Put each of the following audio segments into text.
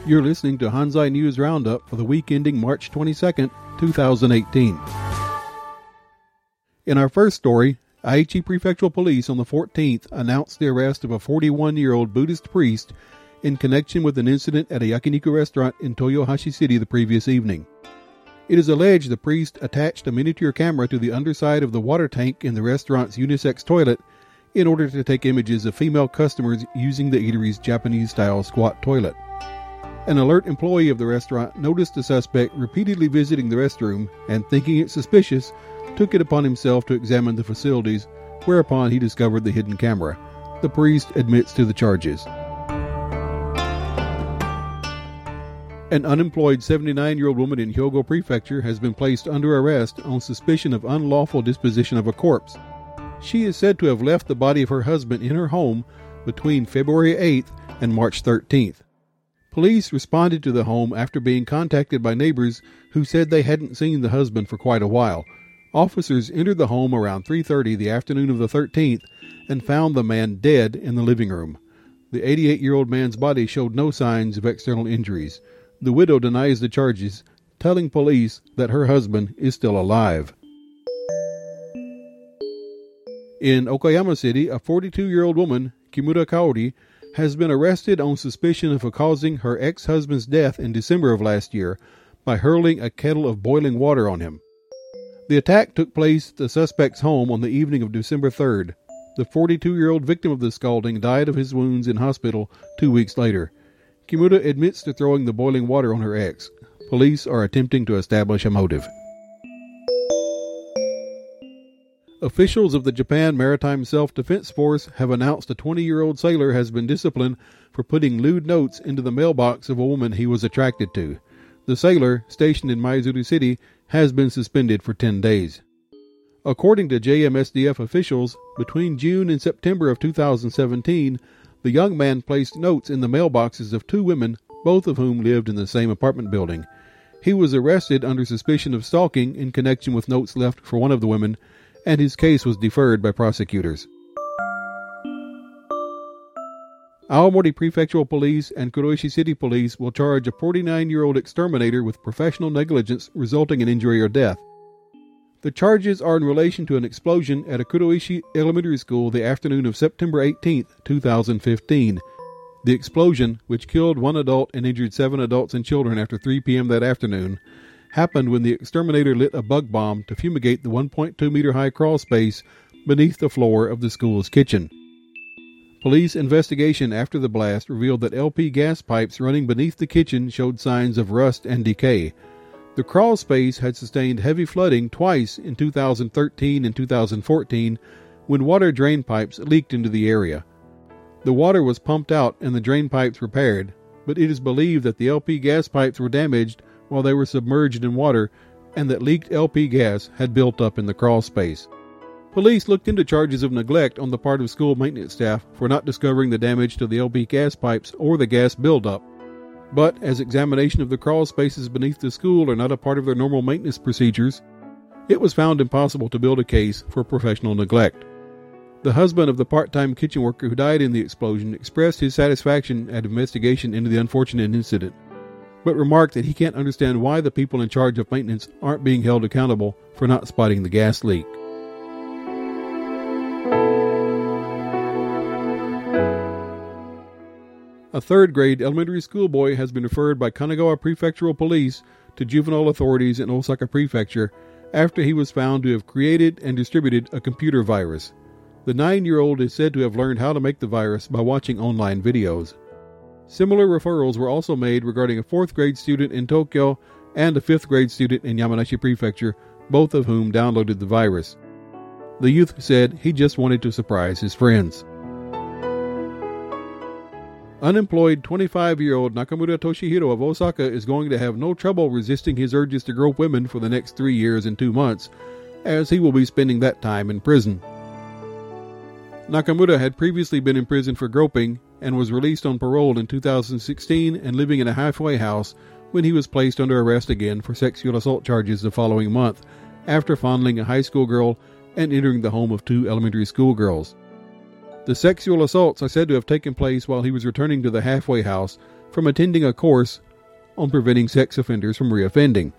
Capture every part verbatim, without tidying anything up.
You're listening to Hanzai News Roundup for the week ending March twenty-second, twenty eighteen. In our first story, Aichi Prefectural Police on the fourteenth announced the arrest of a forty-one-year-old Buddhist priest in connection with an incident at a yakiniku restaurant in Toyohashi City the previous evening. It is alleged the priest attached a miniature camera to the underside of the water tank in the restaurant's unisex toilet in order to take images of female customers using the eatery's Japanese-style squat toilet. An alert employee of the restaurant noticed the suspect repeatedly visiting the restroom and, thinking it suspicious, took it upon himself to examine the facilities, whereupon he discovered the hidden camera. The priest admits to the charges. An unemployed seventy-nine-year-old woman in Hyogo Prefecture has been placed under arrest on suspicion of unlawful disposition of a corpse. She is said to have left the body of her husband in her home between February eighth and March thirteenth. Police responded to the home after being contacted by neighbors who said they hadn't seen the husband for quite a while. Officers entered the home around three thirty the afternoon of the thirteenth and found the man dead in the living room. The eighty-eight-year-old man's body showed no signs of external injuries. The widow denies the charges, telling police that her husband is still alive. In Okayama City, a forty-two-year-old woman, Kimura Kaori, has been arrested on suspicion of causing her ex-husband's death in December of last year by hurling a kettle of boiling water on him. The attack took place at the suspect's home on the evening of December third. The forty-two-year-old victim of the scalding died of his wounds in hospital two weeks later. Kimura admits to throwing the boiling water on her ex. Police are attempting to establish a motive. Officials of the Japan Maritime Self-Defense Force have announced a twenty-year-old sailor has been disciplined for putting lewd notes into the mailbox of a woman he was attracted to. The sailor, stationed in Maizuru City, has been suspended for ten days. According to J M S D F officials, between June and September of two thousand seventeen, the young man placed notes in the mailboxes of two women, both of whom lived in the same apartment building. He was arrested under suspicion of stalking in connection with notes left for one of the women, and his case was deferred by prosecutors. Aomori Prefectural Police and Kuroishi City Police will charge a forty-nine-year-old exterminator with professional negligence resulting in injury or death. The charges are in relation to an explosion at a Kuroishi elementary school the afternoon of September eighteenth, two thousand fifteen. The explosion, which killed one adult and injured seven adults and children after three p.m. that afternoon, happened when the exterminator lit a bug bomb to fumigate the one point two meter high crawl space beneath the floor of the school's kitchen. Police investigation after the blast revealed that L P gas pipes running beneath the kitchen showed signs of rust and decay. The crawl space had sustained heavy flooding twice in two thousand thirteen and two thousand fourteen when water drain pipes leaked into the area. The water was pumped out and the drain pipes repaired, but it is believed that the L P gas pipes were damaged while they were submerged in water and that leaked L P gas had built up in the crawl space. Police looked into charges of neglect on the part of school maintenance staff for not discovering the damage to the L P gas pipes or the gas buildup. But as examination of the crawl spaces beneath the school are not a part of their normal maintenance procedures, it was found impossible to build a case for professional neglect. The husband of the part-time kitchen worker who died in the explosion expressed his satisfaction at investigation into the unfortunate incident, but remarked that he can't understand why the people in charge of maintenance aren't being held accountable for not spotting the gas leak. A third-grade elementary school boy has been referred by Kanagawa Prefectural Police to juvenile authorities in Osaka Prefecture after he was found to have created and distributed a computer virus. The nine-year-old is said to have learned how to make the virus by watching online videos. Similar referrals were also made regarding a fourth-grade student in Tokyo and a fifth-grade student in Yamanashi Prefecture, both of whom downloaded the virus. The youth said he just wanted to surprise his friends. Unemployed twenty-five-year-old Nakamura Toshihiro of Osaka is going to have no trouble resisting his urges to grope women for the next three years and two months, as he will be spending that time in prison. Nakamura had previously been in prison for groping and was released on parole in two thousand sixteen and living in a halfway house when he was placed under arrest again for sexual assault charges the following month, after fondling a high school girl and entering the home of two elementary school girls. The sexual assaults are said to have taken place while he was returning to the halfway house, from attending a course on preventing sex offenders from reoffending.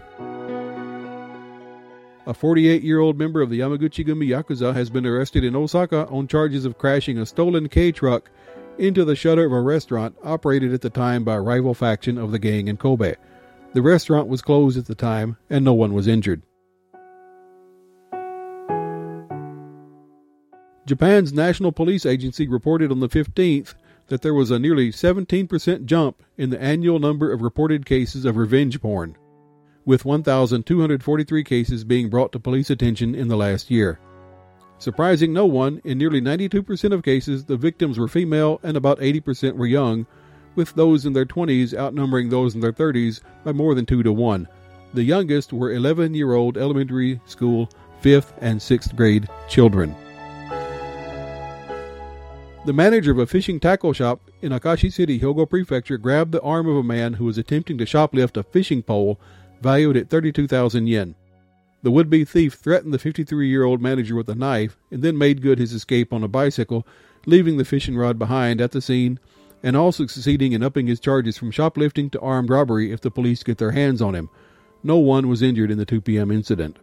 A forty-eight-year-old member of the Yamaguchi-gumi Yakuza has been arrested in Osaka on charges of crashing a stolen K-truck into the shutter of a restaurant operated at the time by a rival faction of the gang in Kobe. The restaurant was closed at the time, and no one was injured. Japan's National Police Agency reported on the fifteenth that there was a nearly seventeen percent jump in the annual number of reported cases of revenge porn, with one thousand two hundred forty-three cases being brought to police attention in the last year. Surprising no one, in nearly ninety-two percent of cases, the victims were female and about eighty percent were young, with those in their twenties outnumbering those in their thirties by more than two to one. The youngest were eleven-year-old elementary school, fifth and sixth grade children. The manager of a fishing tackle shop in Akashi City, Hyogo Prefecture, grabbed the arm of a man who was attempting to shoplift a fishing pole valued at thirty-two thousand yen. The would-be thief threatened the fifty-three-year-old manager with a knife and then made good his escape on a bicycle, leaving the fishing rod behind at the scene and also succeeding in upping his charges from shoplifting to armed robbery if the police get their hands on him. No one was injured in the two p.m. incident.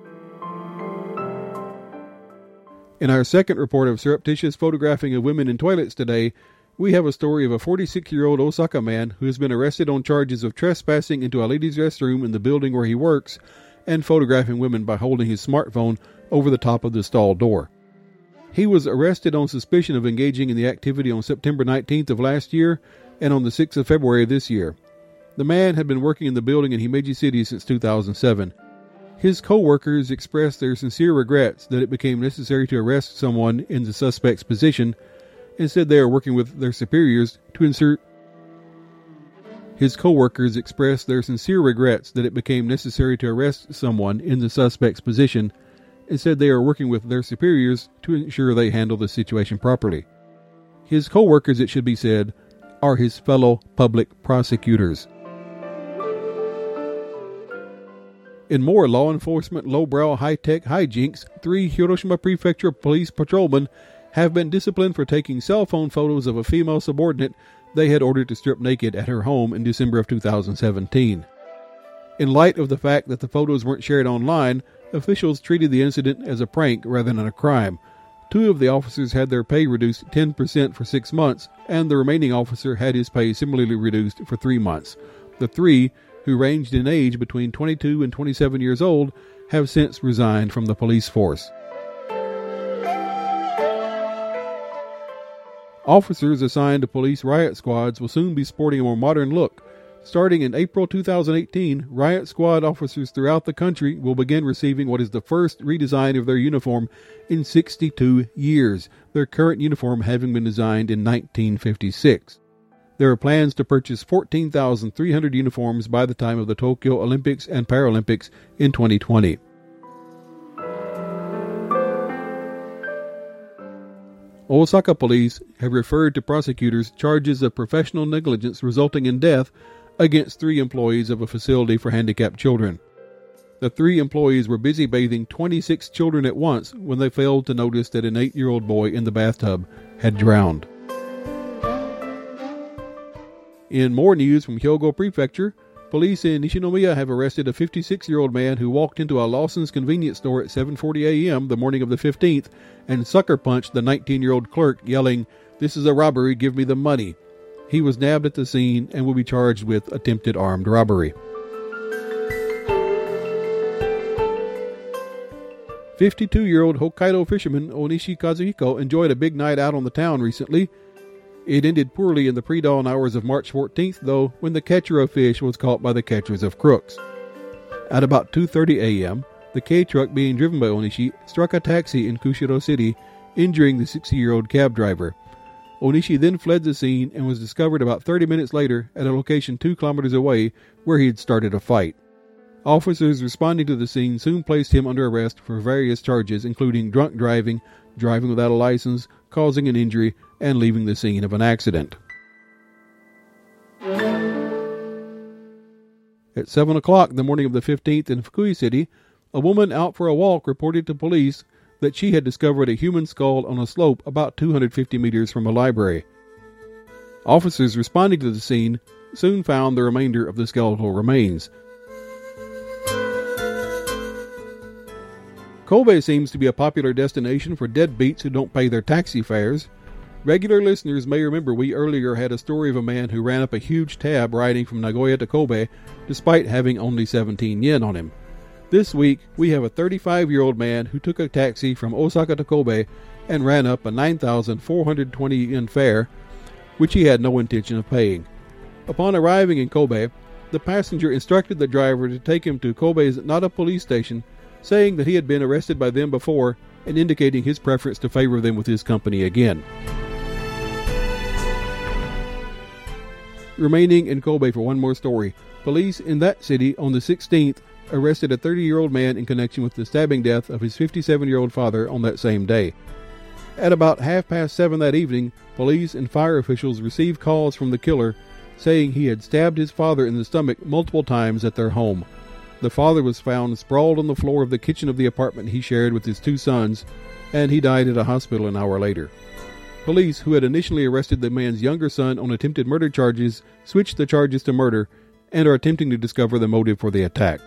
In our second report of surreptitious photographing of women in toilets today, we have a story of a forty-six-year-old Osaka man who has been arrested on charges of trespassing into a ladies' restroom in the building where he works and photographing women by holding his smartphone over the top of the stall door. He was arrested on suspicion of engaging in the activity on September nineteenth of last year and on the sixth of February of this year. The man had been working in the building in Himeji City since two thousand seven. His co-workers expressed their sincere regrets that it became necessary to arrest someone in the suspect's position and said they are working with their superiors to ensure His co-workers expressed their sincere regrets that it became necessary to arrest someone in the suspect's position and said they are working with their superiors to ensure they handle the situation properly. His co-workers, it should be said, are his fellow public prosecutors. In more law enforcement lowbrow high-tech hijinks, three Hiroshima Prefecture police patrolmen have been disciplined for taking cell phone photos of a female subordinate they had ordered to strip naked at her home in December of two thousand seventeen. In light of the fact that the photos weren't shared online, officials treated the incident as a prank rather than a crime. Two of the officers had their pay reduced ten percent for six months, and the remaining officer had his pay similarly reduced for three months. The three, who ranged in age between twenty-two and twenty-seven years old, have since resigned from the police force. Officers assigned to police riot squads will soon be sporting a more modern look. Starting in April two thousand eighteen, riot squad officers throughout the country will begin receiving what is the first redesign of their uniform in sixty-two years, their current uniform having been designed in nineteen fifty-six. There are plans to purchase fourteen thousand three hundred uniforms by the time of the Tokyo Olympics and Paralympics in twenty twenty. Osaka police have referred to prosecutors charges of professional negligence resulting in death against three employees of a facility for handicapped children. The three employees were busy bathing twenty-six children at once when they failed to notice that an eight-year-old boy in the bathtub had drowned. In more news from Hyogo Prefecture, police in Nishinomiya have arrested a fifty-six-year-old man who walked into a Lawson's convenience store at seven forty a.m. the morning of the fifteenth and sucker-punched the nineteen-year-old clerk, yelling, "This is a robbery, give me the money." He was nabbed at the scene and will be charged with attempted armed robbery. fifty-two-year-old Hokkaido fisherman Onishi Kazuhiko enjoyed a big night out on the town recently. It ended poorly in the pre-dawn hours of March fourteenth, though, when the catcher of fish was caught by the catchers of crooks. At about two thirty a.m., the K-truck being driven by Onishi struck a taxi in Kushiro City, injuring the sixty-year-old cab driver. Onishi then fled the scene and was discovered about thirty minutes later at a location two kilometers away where he had started a fight. Officers responding to the scene soon placed him under arrest for various charges, including drunk driving, driving without a license, causing an injury, and leaving the scene of an accident. At seven o'clock the morning of the fifteenth in Fukui City, a woman out for a walk reported to police that she had discovered a human skull on a slope about two hundred fifty meters from a library. Officers responding to the scene soon found the remainder of the skeletal remains. Kobe seems to be a popular destination for deadbeats who don't pay their taxi fares. Regular listeners may remember we earlier had a story of a man who ran up a huge tab riding from Nagoya to Kobe despite having only seventeen yen on him. This week, we have a thirty-five-year-old man who took a taxi from Osaka to Kobe and ran up a nine thousand four hundred twenty yen fare, which he had no intention of paying. Upon arriving in Kobe, the passenger instructed the driver to take him to Kobe's Nara police station, saying that he had been arrested by them before and indicating his preference to favor them with his company again. Remaining in Kobe for one more story, police in that city on the sixteenth arrested a thirty-year-old man in connection with the stabbing death of his fifty-seven-year-old father on that same day. At about half past seven that evening, police and fire officials received calls from the killer saying he had stabbed his father in the stomach multiple times at their home. The father was found sprawled on the floor of the kitchen of the apartment he shared with his two sons, and he died at a hospital an hour later. Police, who had initially arrested the man's younger son on attempted murder charges, switched the charges to murder and are attempting to discover the motive for the attack.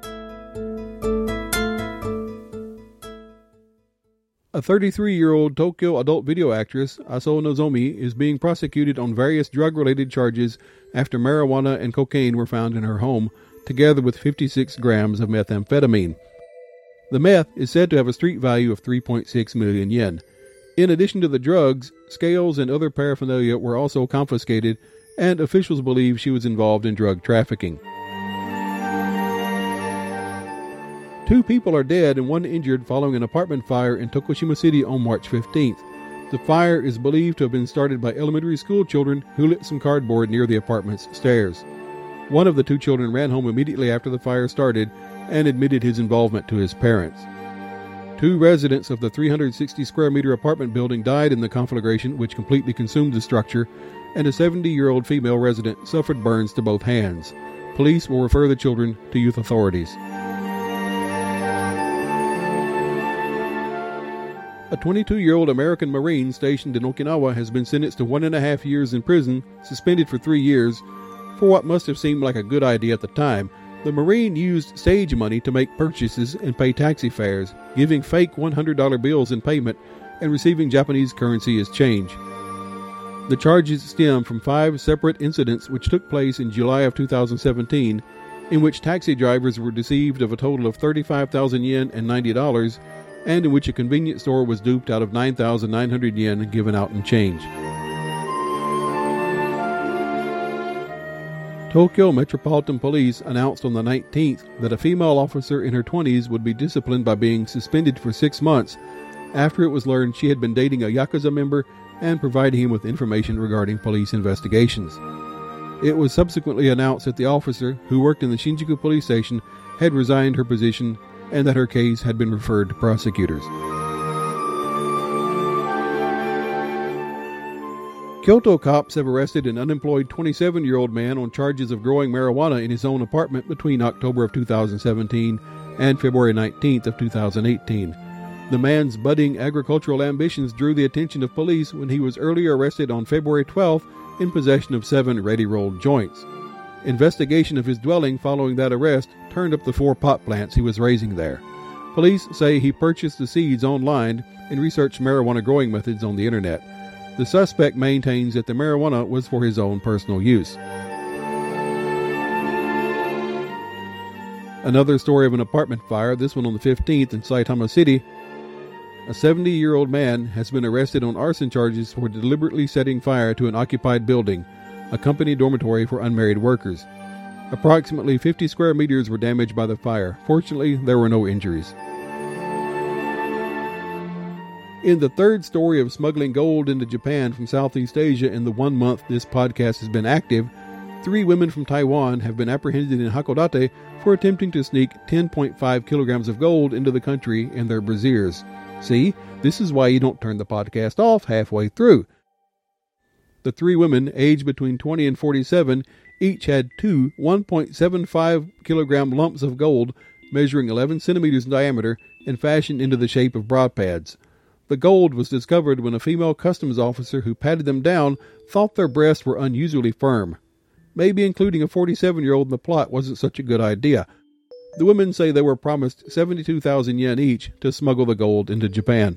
A thirty-three-year-old Tokyo adult video actress, Aso Nozomi, is being prosecuted on various drug-related charges after marijuana and cocaine were found in her home, together with fifty-six grams of methamphetamine. The meth is said to have a street value of three point six million yen. In addition to the drugs, scales and other paraphernalia were also confiscated, and officials believe she was involved in drug trafficking. Two people are dead and one injured following an apartment fire in Tokushima City on March fifteenth. The fire is believed to have been started by elementary school children who lit some cardboard near the apartment's stairs. One of the two children ran home immediately after the fire started and admitted his involvement to his parents. Two residents of the three hundred sixty square meter apartment building died in the conflagration, which completely consumed the structure, and a seventy-year-old female resident suffered burns to both hands. Police will refer the children to youth authorities. A twenty-two-year-old American Marine stationed in Okinawa has been sentenced to one and a half years in prison, suspended for three years, for what must have seemed like a good idea at the time. The Marine used stage money to make purchases and pay taxi fares, giving fake one hundred dollar bills in payment and receiving Japanese currency as change. The charges stem from five separate incidents which took place in July of two thousand seventeen, in which taxi drivers were deceived of a total of thirty-five thousand yen and ninety dollars, and in which a convenience store was duped out of nine thousand nine hundred yen given out in change. Tokyo Metropolitan Police announced on the nineteenth that a female officer in her twenties would be disciplined by being suspended for six months after it was learned she had been dating a Yakuza member and providing him with information regarding police investigations. It was subsequently announced that the officer, who worked in the Shinjuku police station, had resigned her position and that her case had been referred to prosecutors. Kyoto cops have arrested an unemployed twenty-seven-year-old man on charges of growing marijuana in his own apartment between October of two thousand seventeen and February nineteenth of two thousand eighteen. The man's budding agricultural ambitions drew the attention of police when he was earlier arrested on February twelfth in possession of seven ready-rolled joints. Investigation of his dwelling following that arrest turned up the four pot plants he was raising there. Police say he purchased the seeds online and researched marijuana growing methods on the internet. The suspect maintains that the marijuana was for his own personal use. Another story of an apartment fire, this one on the fifteenth in Saitama City. A seventy-year-old man has been arrested on arson charges for deliberately setting fire to an occupied building, a company dormitory for unmarried workers. Approximately fifty square meters were damaged by the fire. Fortunately, there were no injuries. In the third story of smuggling gold into Japan from Southeast Asia in the one month this podcast has been active, three women from Taiwan have been apprehended in Hakodate for attempting to sneak ten point five kilograms of gold into the country in their brassieres. See, this is why you don't turn the podcast off halfway through. The three women, aged between twenty and forty-seven, each had two one point seven five kilogram lumps of gold measuring eleven centimeters in diameter and fashioned into the shape of bra pads. The gold was discovered when a female customs officer who patted them down thought their breasts were unusually firm. Maybe including a forty-seven-year-old in the plot wasn't such a good idea. The women say they were promised seventy-two thousand yen each to smuggle the gold into Japan.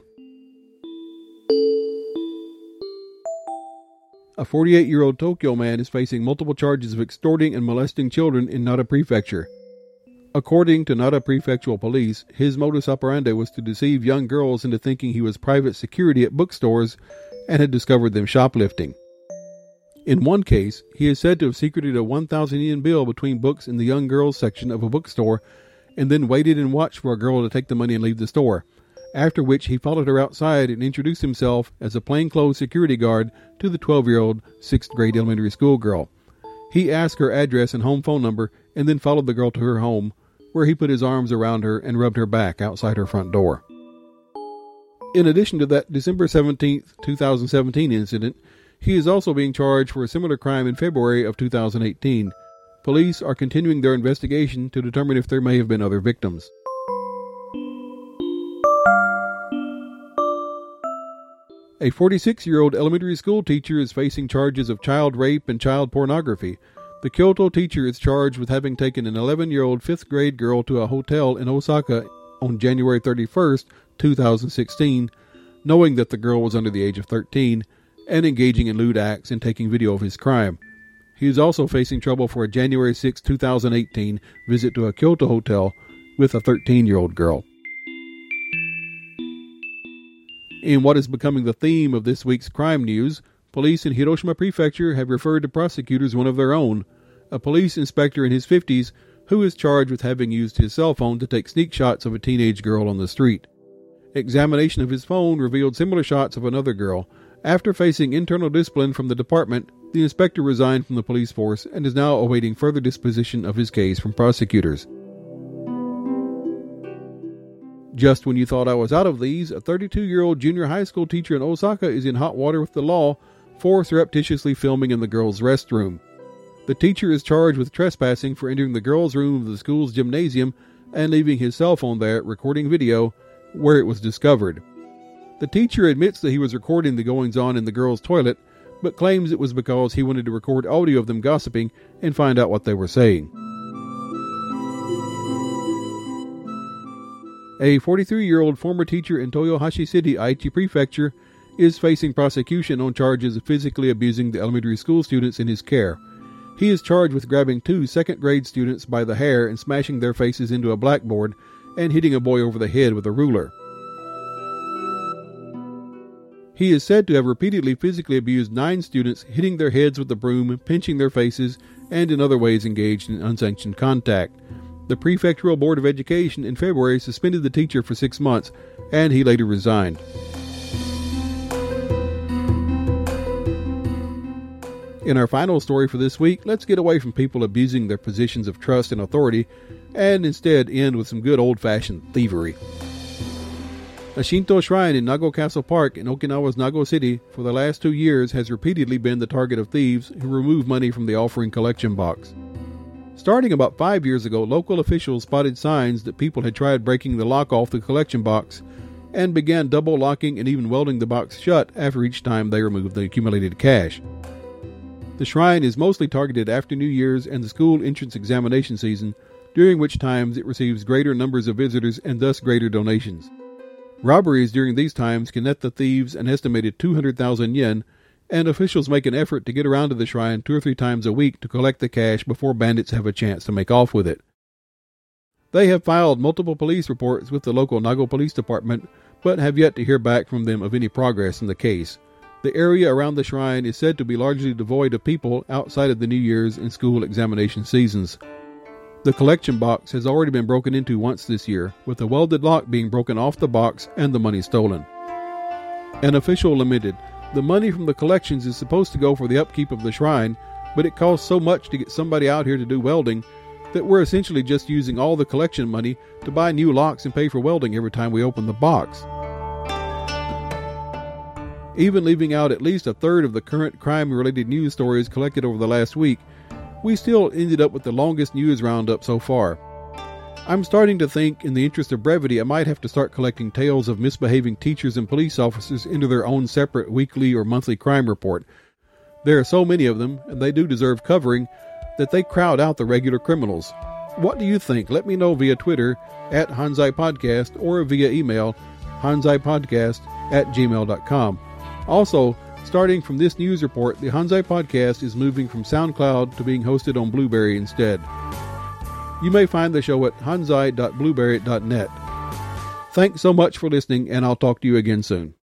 A forty-eight-year-old Tokyo man is facing multiple charges of extorting and molesting children in Nara Prefecture. According to Nara Prefectural Police, his modus operandi was to deceive young girls into thinking he was private security at bookstores and had discovered them shoplifting. In one case, he is said to have secreted a one thousand yen bill between books in the young girls section of a bookstore and then waited and watched for a girl to take the money and leave the store, after which he followed her outside and introduced himself as a plainclothes security guard to the twelve-year-old sixth grade elementary school girl. He asked her address and home phone number and then followed the girl to her home, where he put his arms around her and rubbed her back outside her front door. In addition to that December seventeenth, twenty seventeen incident, he is also being charged for a similar crime in February of two thousand eighteen. Police are continuing their investigation to determine if there may have been other victims. A forty-six-year-old elementary school teacher is facing charges of child rape and child pornography. The Kyoto teacher is charged with having taken an eleven-year-old fifth grade girl to a hotel in Osaka on January thirty-first, two thousand sixteen, knowing that the girl was under the age of thirteen, and engaging in lewd acts and taking video of his crime. He is also facing trouble for a January sixth, two thousand eighteen visit to a Kyoto hotel with a thirteen-year-old girl. In what is becoming the theme of this week's crime news, police in Hiroshima Prefecture have referred to prosecutors one of their own, a police inspector in his fifties who is charged with having used his cell phone to take sneak shots of a teenage girl on the street. Examination of his phone revealed similar shots of another girl. After facing internal discipline from the department, the inspector resigned from the police force and is now awaiting further disposition of his case from prosecutors. Just when you thought I was out of these, a thirty-two-year-old junior high school teacher in Osaka is in hot water with the law for surreptitiously filming in the girls' restroom. The teacher is charged with trespassing for entering the girls' room of the school's gymnasium and leaving his cell phone there recording video, where it was discovered. The teacher admits that he was recording the goings-on in the girls' toilet, but claims it was because he wanted to record audio of them gossiping and find out what they were saying. A forty-three-year-old former teacher in Toyohashi City, Aichi Prefecture, is facing prosecution on charges of physically abusing the elementary school students in his care. He is charged with grabbing two second-grade students by the hair and smashing their faces into a blackboard and hitting a boy over the head with a ruler. He is said to have repeatedly physically abused nine students, hitting their heads with a broom, pinching their faces, and in other ways engaged in unsanctioned contact. The Prefectural Board of Education in February suspended the teacher for six months, and he later resigned. In our final story for this week, let's get away from people abusing their positions of trust and authority, and instead end with some good old-fashioned thievery. A Shinto shrine in Nago Castle Park in Okinawa's Nago City for the last two years has repeatedly been the target of thieves who remove money from the offering collection box. Starting about five years ago, local officials spotted signs that people had tried breaking the lock off the collection box and began double locking and even welding the box shut after each time they removed the accumulated cash. The shrine is mostly targeted after New Year's and the school entrance examination season, during which times it receives greater numbers of visitors and thus greater donations. Robberies during these times can net the thieves an estimated two hundred thousand yen, and officials make an effort to get around to the shrine two or three times a week to collect the cash before bandits have a chance to make off with it. They have filed multiple police reports with the local Nago Police Department, but have yet to hear back from them of any progress in the case. The area around the shrine is said to be largely devoid of people outside of the New Year's and school examination seasons. The collection box has already been broken into once this year, with the welded lock being broken off the box and the money stolen. An official lamented, "The money from the collections is supposed to go for the upkeep of the shrine, but it costs so much to get somebody out here to do welding that we're essentially just using all the collection money to buy new locks and pay for welding every time we open the box." Even leaving out at least a third of the current crime-related news stories collected over the last week, we still ended up with the longest news roundup so far. I'm starting to think, in the interest of brevity, I might have to start collecting tales of misbehaving teachers and police officers into their own separate weekly or monthly crime report. There are so many of them, and they do deserve covering, that they crowd out the regular criminals. What do you think? Let me know via Twitter at Hanzai Podcast or via email hanzaipodcast at gmail dot com. Also, starting from this news report, the Hanzai Podcast is moving from SoundCloud to being hosted on Blueberry instead. You may find the show at hanzai dot blueberry dot net. Thanks so much for listening, and I'll talk to you again soon.